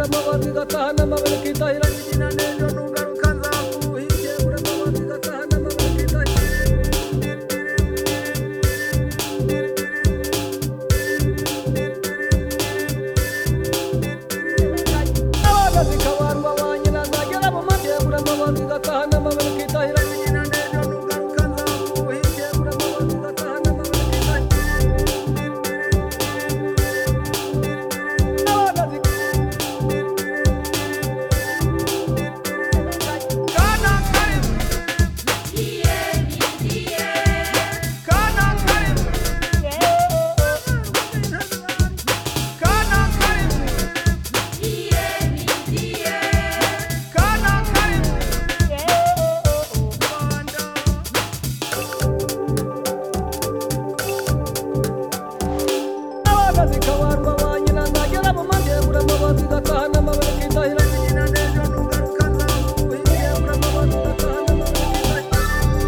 amababi gatahana amabere kitahira nyina nejo nugaruka nzaguhiye gura amababi gatahana amabere kitahira abana zikabarwa banyina nzagera mu mande gura amababi gatahana amabere kitahira nyina nejo nugaruka nzaguhiye gura amababi gatahana amabere kitahira zikabarwa banyina nzagera mu mande gura amababi gatahana amabere kitahira nyina nejo nugaruka nzaguhiye gura amababi gatahana amabere kitahira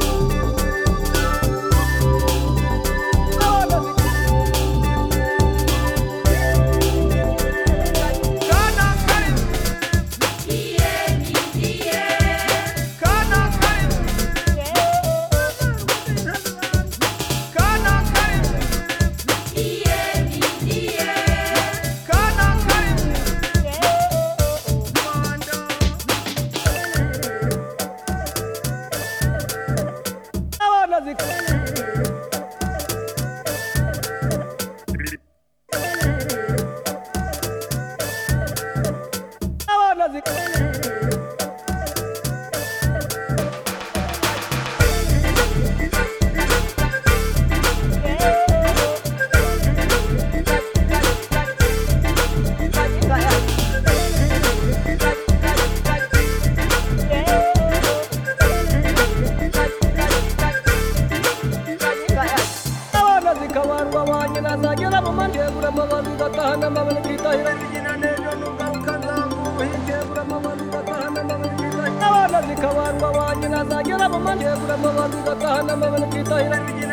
zikabarwa banyina nzagera mu mande gura amababi gatahana amabere kitahira nyina nejo nugaruka nzaguhiye gura amababi gatahana amabere kitahira abana zikabarwa banyina nzagera mu mande gura amababi gatahana amabere kitahira